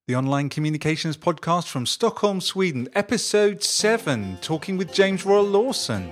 The Online Communications Podcast from Stockholm, Sweden, Episode 7, talking with James Royal Lawson.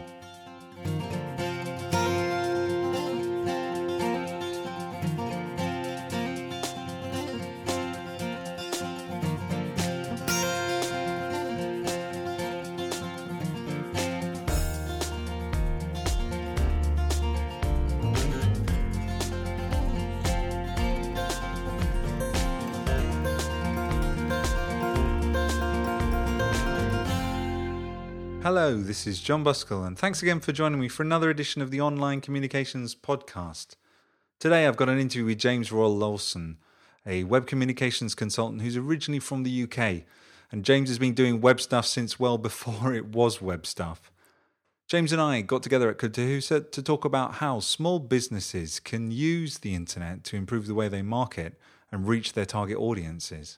Hello, this is John Buskell, and thanks again for joining me for another edition of the Online Communications Podcast. Today I've got an interview with James Royal Lawson, a web communications consultant who's originally from the UK, and James has been doing web stuff since well before it was web stuff. James and I got together at Cahusa to talk about how small businesses can use the internet to improve the way they market and reach their target audiences.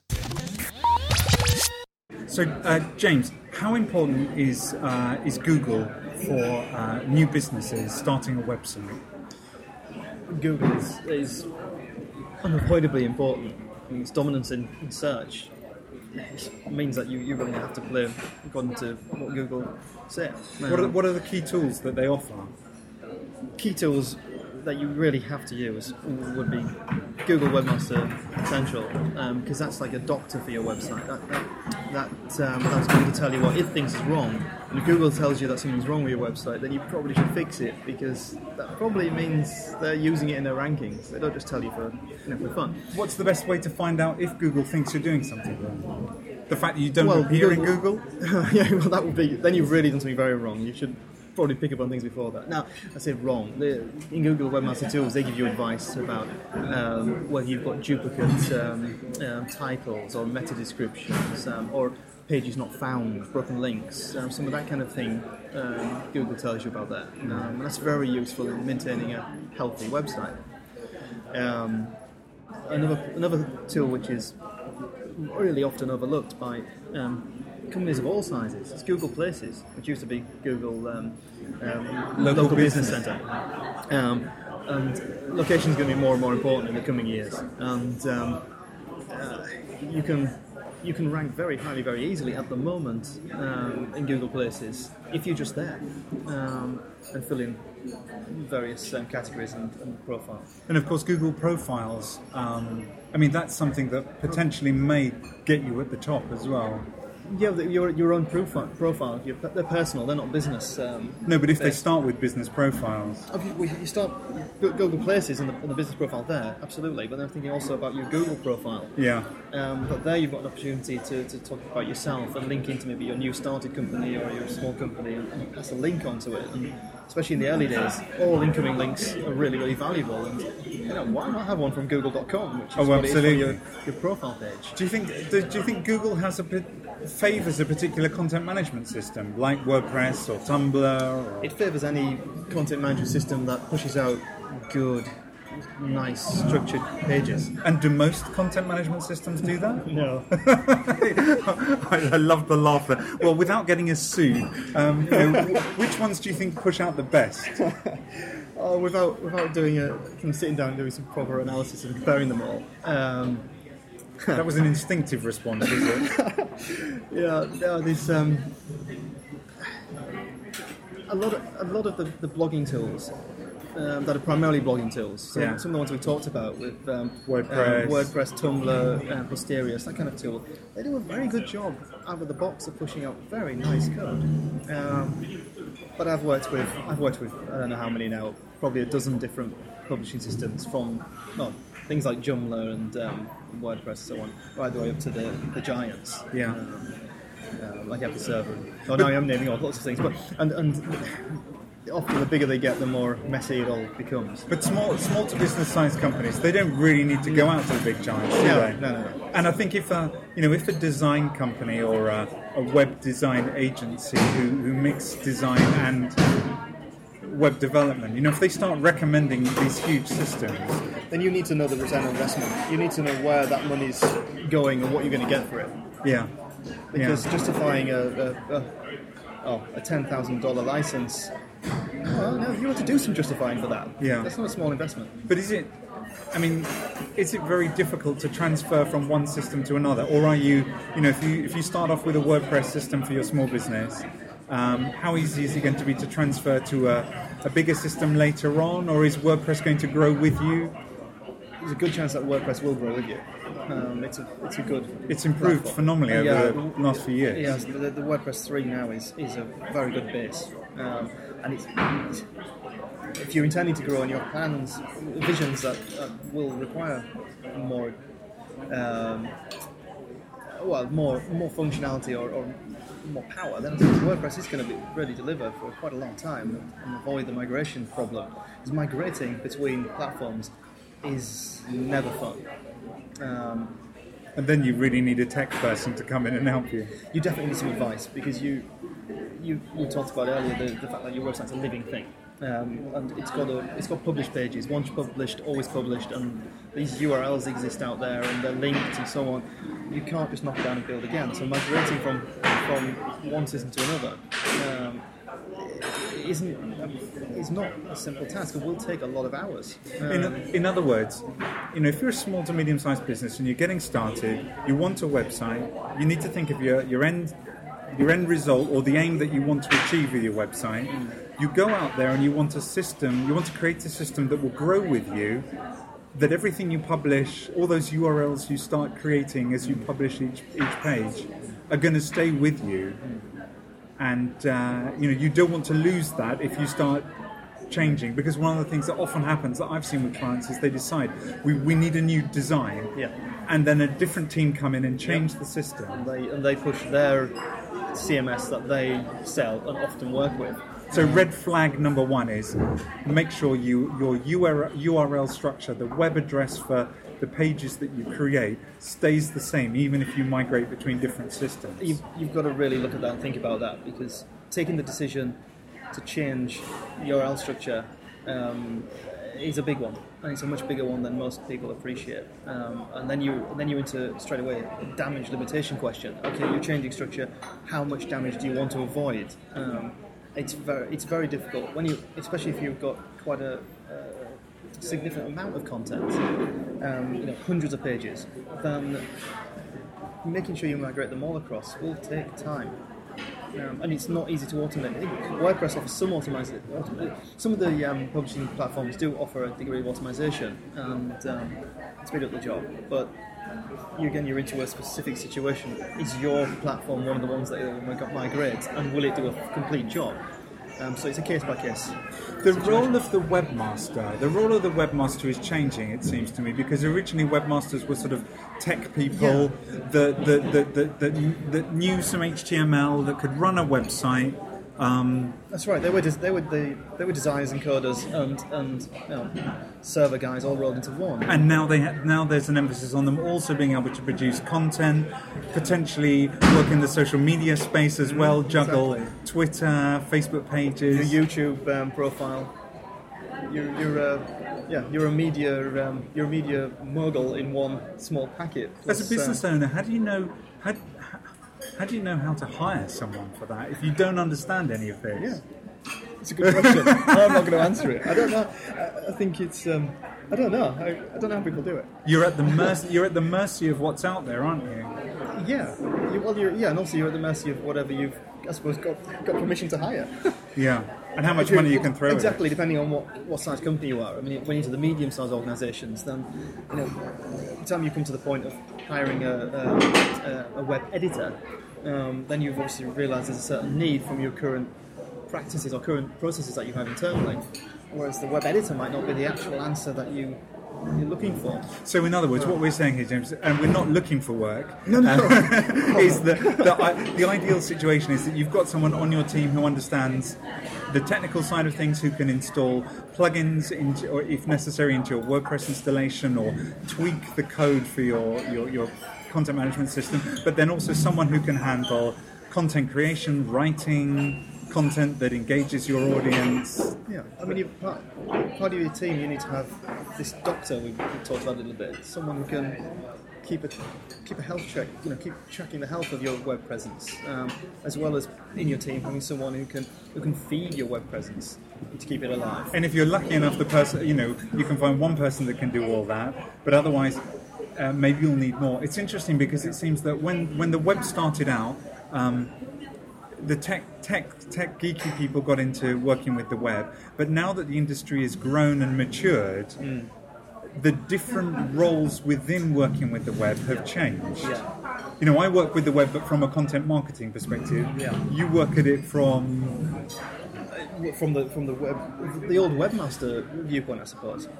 So, James, how important is Google for new businesses starting a website? Google is unavoidably important. I mean, its dominance in search means that you really have to play according to what Google says. What are the key tools that they offer? Key tools that you really have to use would be Google Webmaster Central, because that's like a doctor for your website. That's going to tell you what it thinks is wrong. And if Google tells you that something's wrong with your website, then you probably should fix it, because that probably means they're using it in their rankings. They don't just tell you for fun. What's the best way to find out if Google thinks you're doing something wrong? The fact that you don't appear in Google? Yeah, well, that would be... Then you've really done something very wrong. You should probably pick up on things before that. Now, I said wrong. In Google Webmaster Tools, they give you advice about whether you've got duplicate titles or meta descriptions or pages not found, broken links, some of that kind of thing. Google tells you about that. And that's very useful in maintaining a healthy website. Another tool which is really often overlooked by companies of all sizes is Google Places, which used to be Google Local Business Centre. And location is going to be more and more important in the coming years. And you can rank very highly, very easily at the moment in Google Places if you're just there and fill in various categories and profiles. And of course, Google Profiles, that's something that potentially may get you at the top as well. Yeah, your own profile. They're personal. They're not business. No, but if they start with business profiles, you start Google Places and the business profile there, absolutely. But I'm thinking also about your Google profile. Yeah. But there you've got an opportunity to talk about yourself and link into maybe your new started company or your small company and pass a link onto it. And especially in the early days, all incoming links are really, really valuable. And why not have one from Google.com, which is what it is for your profile page? Do you think Google has favours a particular content management system like WordPress or Tumblr? It favours any content management system that pushes out good, nice, structured pages. And do most content management systems do that? No. I love the laugh there. Well, without getting us sued, which ones do you think push out the best? Without doing sitting down and doing some proper analysis and comparing them all. That was an instinctive response, was it? Yeah, there's a lot of the blogging tools that are primarily blogging tools. So some of the ones we talked about with WordPress, Tumblr, Posterius, that kind of tool. They do a very good job out of the box of pushing out very nice code. But I've worked with I don't know how many now, probably a dozen different publishing systems from things like Joomla and WordPress and so on, right the way up to the giants. Yeah. Like Apple Server. Now I'm naming off lots of things, but and often the bigger they get, the more messy it all becomes. But small to business sized companies, they don't really need to go out to the big giants, do they? No. And I think if a design company or a web design agency who mix design and web development, if they start recommending these huge systems, then you need to know the return on investment. You need to know where that money's going and what you're going to get for it. Yeah. Because justifying a $10,000 license, well, no, you have to do some justifying for that. Yeah. That's not a small investment. But is it I mean, is it very difficult to transfer from one system to another, or are you, if you start off with a WordPress system for your small business, how easy is it going to be to transfer to a bigger system later on, or is WordPress going to grow with you? There's a good chance that WordPress will grow with you. It's a good. It's improved platform. phenomenally over the last few years. Yes, the WordPress 3 now is a very good base, and it's if you're intending to grow on your plans, visions that will require more functionality or more power, then I think WordPress is going to be ready to deliver for quite a long time and avoid the migration problem. Because migrating between platforms is never fun. And then you really need a tech person to come in and help you. You definitely need some advice, because you talked about earlier the fact that your website's a living thing. And it's got published pages, once published, always published, and these URLs exist out there and they're linked and so on. You can't just knock it down and build again. So migrating from one system to another is not a simple task. It will take a lot of hours. In other words, if you're a small to medium-sized business and you're getting started, you want a website, you need to think of your end result, or the aim that you want to achieve with your website. You go out there and you want to create a system that will grow with you, that everything you publish, all those URLs you start creating as you publish each page, are going to stay with you. And you don't want to lose that if you start changing, because one of the things that often happens that I've seen with clients is they decide we need a new design, and then a different team come in and change the system, and they push their CMS that they sell and often work with. So red flag number one is make sure your URL structure, the web address for the pages that you create, stays the same even if you migrate between different systems. You've got to really look at that and think about that, because taking the decision to change URL structure is a big one, and it's a much bigger one than most people appreciate. And then you're into straight away a damage limitation question. Okay, you're changing structure. How much damage do you want to avoid? It's very difficult especially if you've got quite a significant amount of content, hundreds of pages. Then making sure you migrate them all across will take time. And it's not easy to automate. WordPress offers some automation. Some of the publishing platforms do offer a degree of automation and speed up the job. But you're into a specific situation. Is your platform one of the ones that will migrate, and will it do a complete job? So it's a case by case. The role of the webmaster is changing, it seems to me, because originally webmasters were sort of tech people that knew some HTML, that could run a website. That's right. They were designers and coders and server guys all rolled into one. And now there's an emphasis on them also being able to produce content, potentially work in the social media space as well, juggle Twitter, Facebook pages, your YouTube profile. You're a media mogul in one small packet. As a business owner, how do you know how to hire someone for that if you don't understand any of this? Yeah, it's a good question. I'm not going to answer it. I don't know. I think it's. I don't know. I don't know how people do it. You're at the mercy of what's out there, aren't you? Yeah. And also you're at the mercy of whatever you've, I suppose, got permission to hire. Yeah. And how much money you can throw exactly, at it. Depending on what size company you are. I mean, when you're into the medium-sized organisations, then by the time you come to the point of hiring a web editor, then you've obviously realised there's a certain need from your current practices or current processes that you have internally, whereas the web editor might not be the actual answer that you're looking for. So in other words, what we're saying here, James, and we're not looking for work, no. is the ideal situation is that you've got someone on your team who understands the technical side of things, who can install plugins into, or if necessary, into your WordPress installation, or tweak the code for your content management system, but then also someone who can handle content creation, writing content that engages your audience. Yeah, I mean, part of your team, you need to have this doctor we talked about a little bit, someone who can keep a health check. Keep tracking the health of your web presence, as well as in your team having someone who can feed your web presence to keep it alive. And if you're lucky enough, the person, you can find one person that can do all that, but otherwise, maybe you'll need more. It's interesting because it seems that when the web started out, the tech geeky people got into working with the web, but now that the industry has grown and matured, the different roles within working with the web have changed. Yeah. I work with the web, but from a content marketing perspective. Yeah. You work at it from the web, the old webmaster viewpoint, I suppose.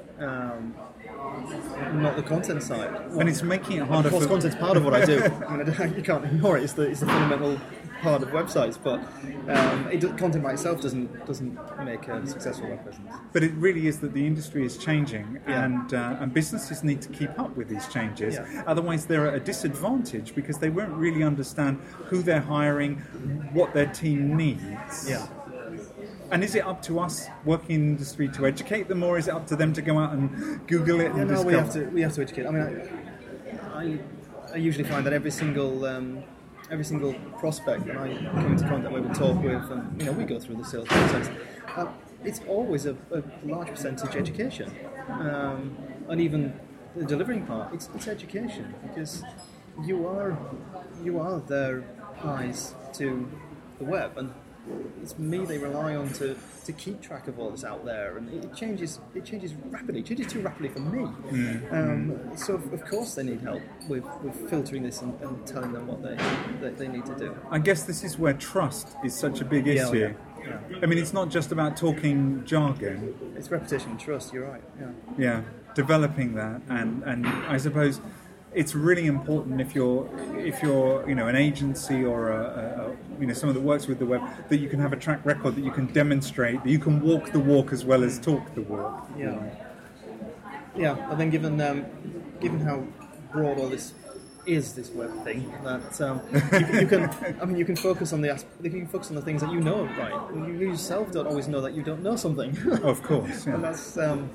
Not the content side. And it's making it harder. Of course, content's part of what I do. You can't ignore it. It's the fundamental part of websites, but content by itself doesn't make a successful web presence. But it really is that the industry is changing, and businesses need to keep up with these changes. Yeah. Otherwise, they're at a disadvantage because they won't really understand who they're hiring, what their team needs. Yeah. And is it up to us working in the industry to educate them, or is it up to them to go out and Google it and discover? We have to educate. I mean, I usually find that every single prospect that I come into contact with and talk with, and we go through the sales process. It's always a large percentage education, and even the delivering part. It's education, because you are their eyes to the web, and it's me they rely on to keep track of all this out there, and it changes rapidly. It changes too rapidly for me. So of course they need help with filtering this and telling them what they need to do. I guess this is where trust is such a big issue. Yeah. I mean, it's not just about talking jargon. It's repetition and trust. You're right. Yeah, developing that, and I suppose it's really important if you're an agency or someone that works with the web, that you can have a track record, that you can demonstrate, that you can walk the walk as well as talk the walk. Yeah. And then given how broad all this is, this web thing, that you can focus on the things that you know, right? You yourself don't always know that you don't know something. Of course. Yeah. And that's and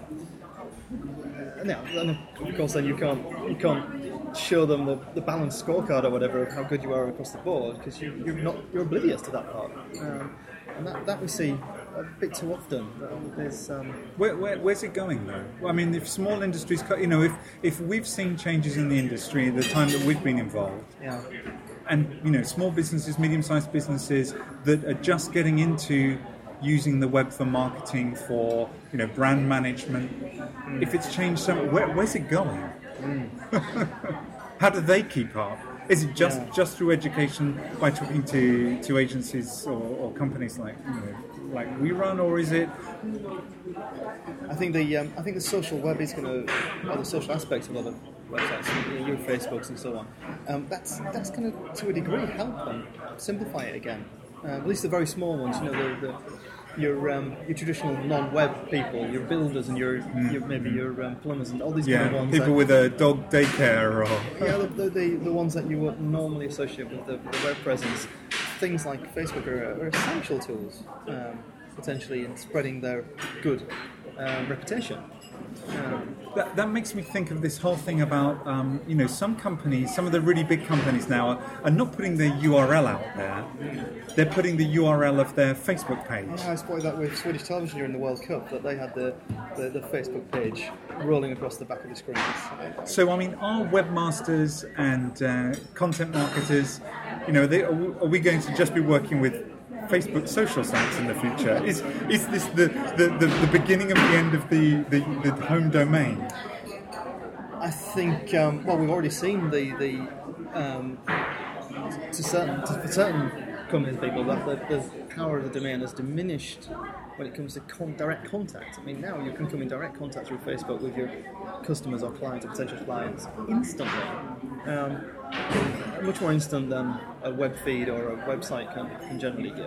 of course then you can't show them the balanced scorecard or whatever of how good you are across the board, because you're oblivious to that part, and that we see a bit too often. There's where's it going though? Well, I mean, if small industries, if we've seen changes in the industry the time that we've been involved, and small businesses, medium-sized businesses that are just getting into using the web for marketing, for brand management. If it's changed so much, where's it going? How do they keep up? Is it just through education, by talking to agencies or companies like we run, or is it? I think the social web is going to, or the social aspects of a lot of websites, your Facebooks and so on. That's going to a degree help them simplify it again. At least the very small ones, your traditional non-web people, your builders and your plumbers and all these kind of ones. People with a dog daycare or the ones that you would normally associate with the web presence. Things like Facebook are essential tools, potentially, in spreading their good reputation. That makes me think of this whole thing about some companies, some of the really big companies now are not putting their URL out there. They're putting the URL of their Facebook page. Yeah, I spotted that with Swedish Television during the World Cup, that they had the Facebook page rolling across the back of the screens. So I mean, are webmasters and content marketers, are we going to just be working with Facebook social sites in the future? Is this the beginning of the end of the home domain? I think we've already seen for certain companies, people, that the power of the domain has diminished when it comes to direct contact. I mean, now you can come in direct contact through Facebook with your customers or clients or potential clients instantly. Much more instant than a web feed or a website can generally give.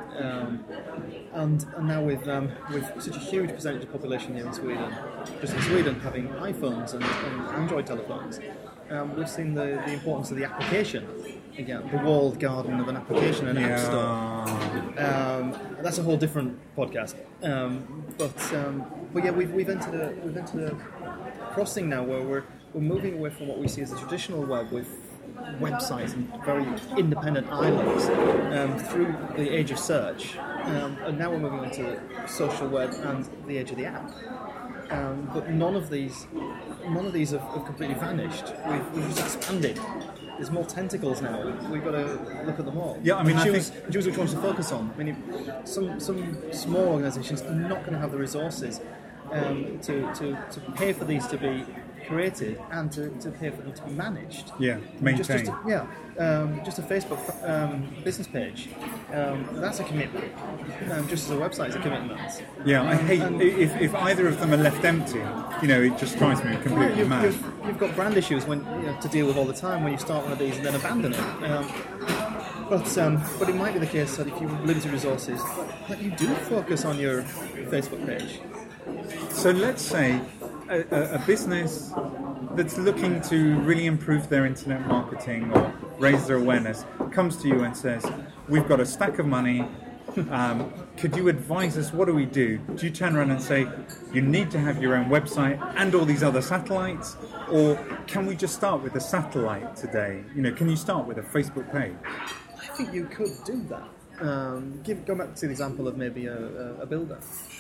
And now with such a huge percentage of population here in Sweden, just in Sweden, having iPhones and Android telephones, we've seen the importance of the application. Again, the walled garden of an application and app store. That's a whole different podcast. But yeah, we've entered a crossing now where we're moving away from what we see as the traditional web with websites and very independent islands through the age of search, and now we're moving into social web and the age of the app. But none of these have completely vanished. We've just expanded. There's more tentacles now. We've got to look at them all. Yeah, I mean, choose which ones to focus on. I mean, some small organisations are not going to have the resources to pay for these to be created and to pay for them to be managed. Yeah, maintained. Just a Facebook business page. That's a commitment. Just as a website is a commitment. Yeah, I hate if either of them are left empty. It just drives me completely mad. You've got brand issues to deal with all the time when you start one of these and then abandon it. But it might be the case that if you have limited resources, that you do focus on your Facebook page. So let's say a business that's looking to really improve their internet marketing or raise their awareness comes to you and says, we've got a stack of money, could you advise us, what do we do? Do you turn around and say, you need to have your own website and all these other satellites? Or can we just start with a satellite today? Can you start with a Facebook page? I think you could do that. Go back to the example of maybe a builder.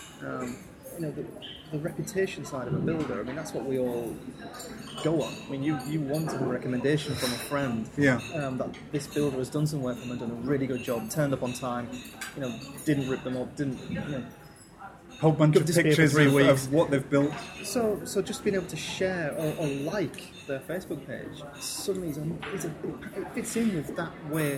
The reputation side of a builder, I mean, that's what we all go on. I mean, you want a recommendation from a friend that this builder has done some work for them and done a really good job, turned up on time, didn't rip them off, didn't, whole bunch of pictures of what they've built. So just being able to share or like their Facebook page suddenly it fits in with that way,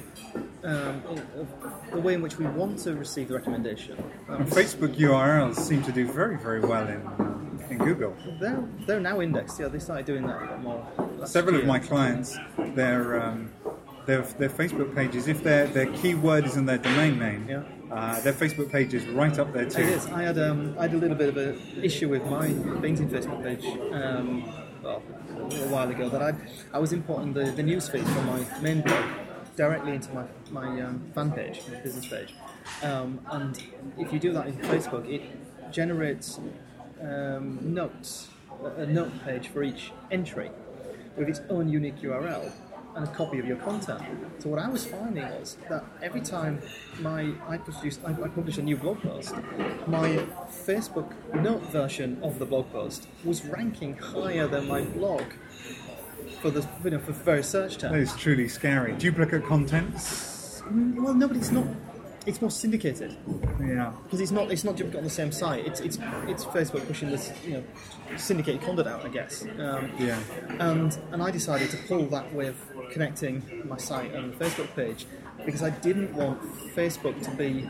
the way in which we want to receive the recommendation. And Facebook URLs seem to do very, very well in Google. They're now indexed. Yeah, they started doing that a lot more. Several of my clients, their Facebook pages, if their keyword is in their domain name, their Facebook page is right up there too. It is. I had a little bit of an issue with my LinkedIn Facebook page a while ago that I was importing the newsfeed from my main blog directly into my fan page, my business page, and if you do that in Facebook, it generates notes, a note page for each entry with its own unique URL and a copy of your content. So what I was finding was that every time I published a new blog post, my Facebook note version of the blog post was ranking higher than my blog for various search terms. That is truly scary. Duplicate content? Well, no, but it's not. It's more syndicated. Yeah. Because it's not duplicate on the same site. It's Facebook pushing this syndicated content out, I guess. And I decided to pull that with connecting my site and the Facebook page because I didn't want Facebook to be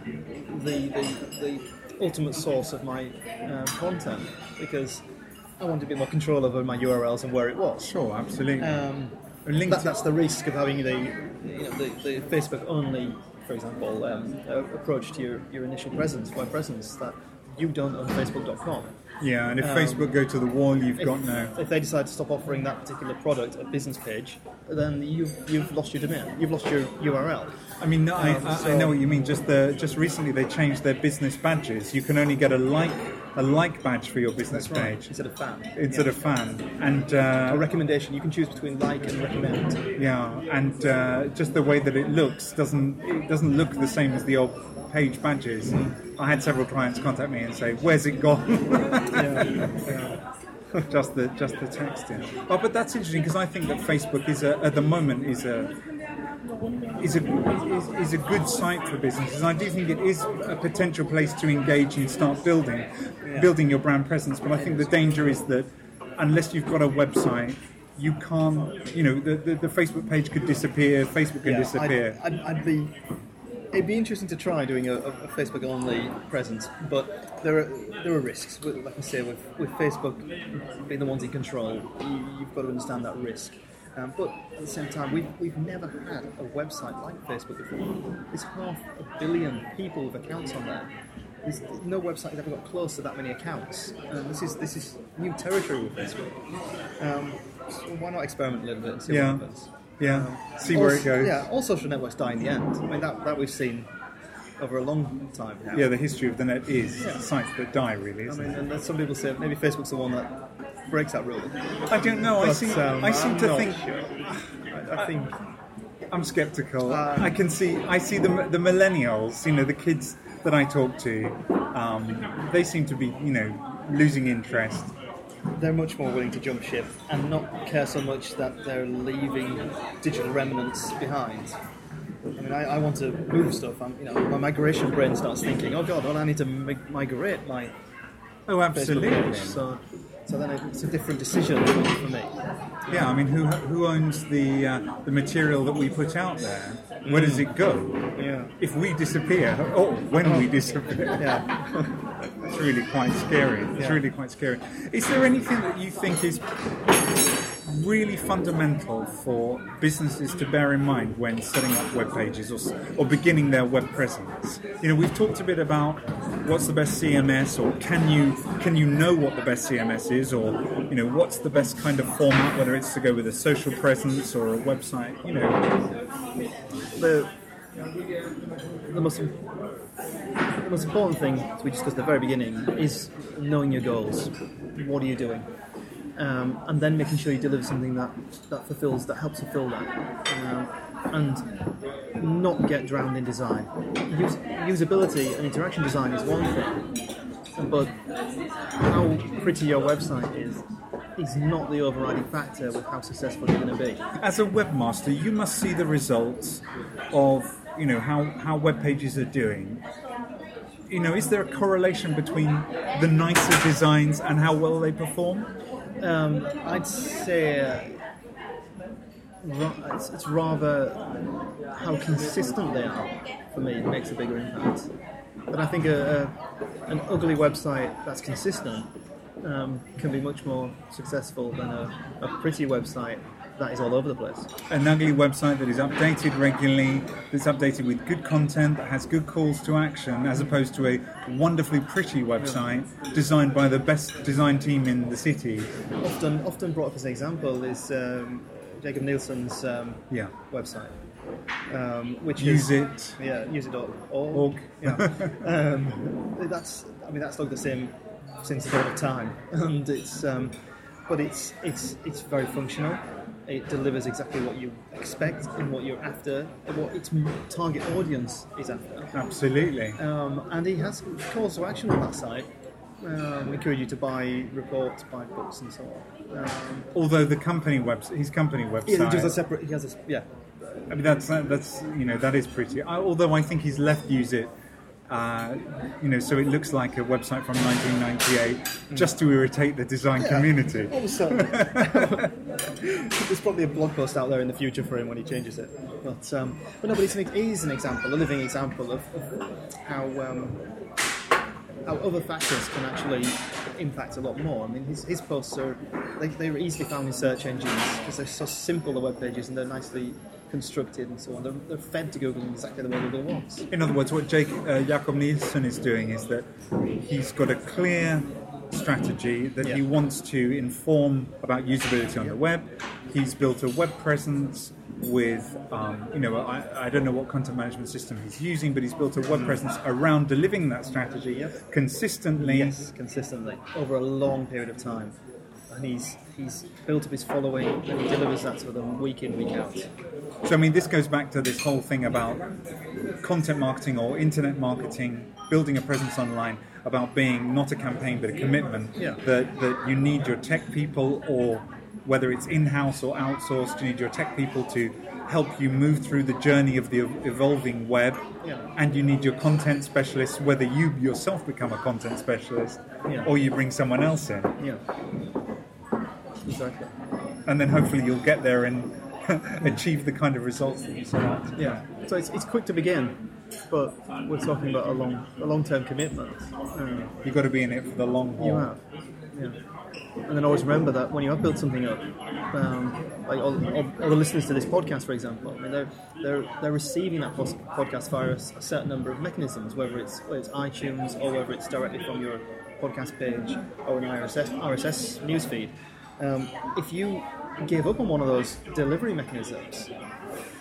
the ultimate source of my content because I wanted a bit more control over my URLs and where it was. Sure, absolutely. That's the risk of having the Facebook only, for example, approach to your initial web presence that you don't on Facebook.com. Yeah, and if Facebook go to the wall, you've got no... If they decide to stop offering that particular product, a business page, then you've lost your domain. You've lost your URL. I mean, I know what you mean. Just recently they changed their business badges. You can only get a like badge for your business page. Instead of fan. Instead of fan. And a recommendation. You can choose between like and recommend. Yeah, and just the way that it looks doesn't look the same as the old page badges. I had several clients contact me and say, "Where's it gone?" just the text in. Oh, but that's interesting because I think that Facebook at the moment is a good site for businesses. I do think it is a potential place to engage and start building your brand presence. But I think the danger is that unless you've got a website, you can't. The Facebook page could disappear. Facebook could disappear. It'd be interesting to try doing a Facebook-only presence, but there are risks. Like I say, with Facebook being the ones in control, you've got to understand that risk. But at the same time, we've never had a website like Facebook before. There's 500 million people with accounts on there. There's no website has ever got close to that many accounts. This is new territory with Facebook. So why not experiment a little bit and see what happens? Yeah, see where it goes. Yeah, all social networks die in the end. I mean, that we've seen over a long time now. Yeah, the history of the net is sites that die, really, isn't it? And some people say maybe Facebook's the one that breaks that rule. I don't know. I seem to think. Sure. I think I'm skeptical. I see the millennials, the kids that I talk to, they seem to be, losing interest. They're much more willing to jump ship and not care so much that they're leaving digital remnants behind. I mean, I want to move stuff. My migration brain starts thinking, oh God, well, I need to migrate my absolutely. Facebook page. So then it's a different decision for me. Yeah, I mean, who owns the material that we put out there? Where does it go? Yeah. If we disappear, or when we disappear, yeah, it's really quite scary. It's really quite scary. Is there anything that you think is really fundamental for businesses to bear in mind when setting up web pages or beginning their web presence? We've talked a bit about what's the best CMS, or can you know what the best CMS is, or what's the best kind of format, whether it's to go with a social presence or a website. The most important thing, as we discussed at the very beginning, is knowing your goals. What are you doing? And then making sure you deliver something that helps fulfill that, and not get drowned in design. Usability and interaction design is one thing, but how pretty your website is not the overriding factor with how successful you're going to be. As a webmaster, you must see the results of how web pages are doing. Is there a correlation between the nicer designs and how well they perform? I'd say it's rather how consistent they are. For me, it makes a bigger impact. But I think an ugly website that's consistent can be much more successful than a pretty website that is all over the place. An ugly website that is updated regularly, that's updated with good content, that has good calls to action, as opposed to a wonderfully pretty website designed by the best design team in the city. Often brought up as an example is Jacob Nielsen's website, which use is use.org. Yeah, that's looked the same since the dawn of time, and but it's very functional. It delivers exactly what you expect and what you're after, and what its target audience is after. Absolutely. And he has calls to action on that site. Encourage you to buy reports, buy books, and so on. Although his company website, he does a separate. He has a I mean that's that is pretty. Although I think he's left use it. So it looks like a website from 1998, just to irritate the design community. Also, there's probably a blog post out there in the future for him when he changes it. But it is an example, a living example of how other factors can actually impact a lot more. I mean, his posts they're easily found in search engines because they're so simple, the web pages, and they're nicely constructed and so on. They're fed to Google in exactly the way Google wants. In other words, what Jacob Nielsen is doing is that he's got a clear strategy that he wants to inform about usability on the web. He's built a web presence with, I don't know what content management system he's using, but he's built a web presence around delivering that strategy consistently. Yes, consistently, over a long period of time. And he's built up his following, and he delivers that to them week in, week out. So, I mean, this goes back to this whole thing about content marketing or internet marketing, building a presence online, about being not a campaign but a commitment. Yeah. That you need your tech people, or whether it's in-house or outsourced, you need your tech people to help you move through the journey of the evolving web. Yeah. And you need your content specialists, whether you yourself become a content specialist or you bring someone else in. Yeah. Exactly. And then hopefully you'll get there and achieve the kind of results that you set out. Yeah. So it's quick to begin, but we're talking about a long-term commitment. You've got to be in it for the long haul. You have. Yeah. And then always remember that when you have built something up, like all the listeners to this podcast, for example, I mean, they're receiving that podcast via a certain number of mechanisms, whether it's iTunes or whether it's directly from your podcast page or an RSS newsfeed. If you give up on one of those delivery mechanisms,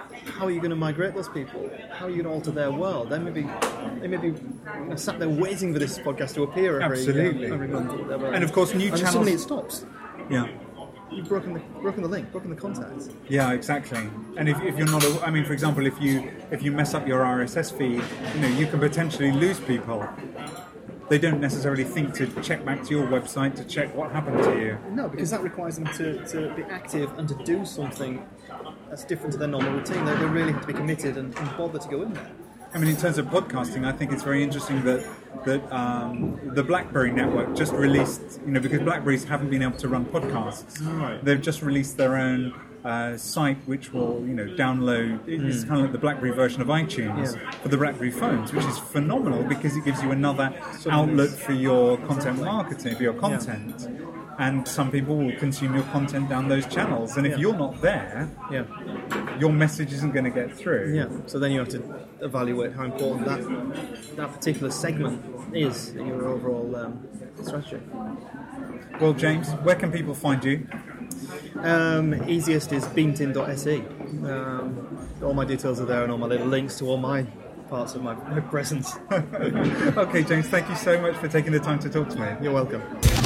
how are you going to migrate those people? How are you going to alter their world? They may be sat there waiting for this podcast to appear every month or whatever. And of course, new channels. Suddenly it stops. Yeah. You've broken the link, broken the contact. Yeah, exactly. And if you're not, for example, if you mess up your RSS feed, you can potentially lose people. They don't necessarily think to check back to your website to check what happened to you. No, because that requires them to be active and to do something that's different to their normal routine. They really have to be committed and bother to go in there. In terms of podcasting, I think it's very interesting that the BlackBerry network just released, because BlackBerries haven't been able to run podcasts. Right. They've just released their own site which will, download. It's kind of like the BlackBerry version of iTunes for the BlackBerry phones, which is phenomenal because it gives you another outlet for your content marketing, for your content. Yeah. And some people will consume your content down those channels. And if you're not there, your message isn't going to get through. Yeah. So then you have to evaluate how important that particular segment is in your overall strategy. Well, James, where can people find you? Easiest is beamtin.se. All my details are there and all my little links to all my parts of my presence. Okay, James, thank you so much for taking the time to talk to me. You're welcome.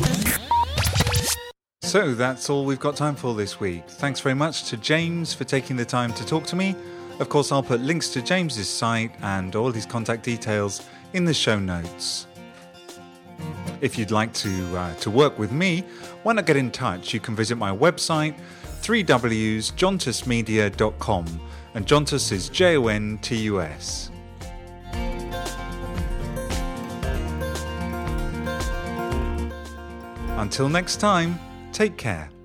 So that's all we've got time for this week. Thanks very much to James for taking the time to talk to me. Of course, I'll put links to James's site and all his contact details in the show notes. If you'd like to work with me, why not get in touch? You can visit my website, 3wsjontusmedia.com, and Jontus is Jontus. Until next time, take care.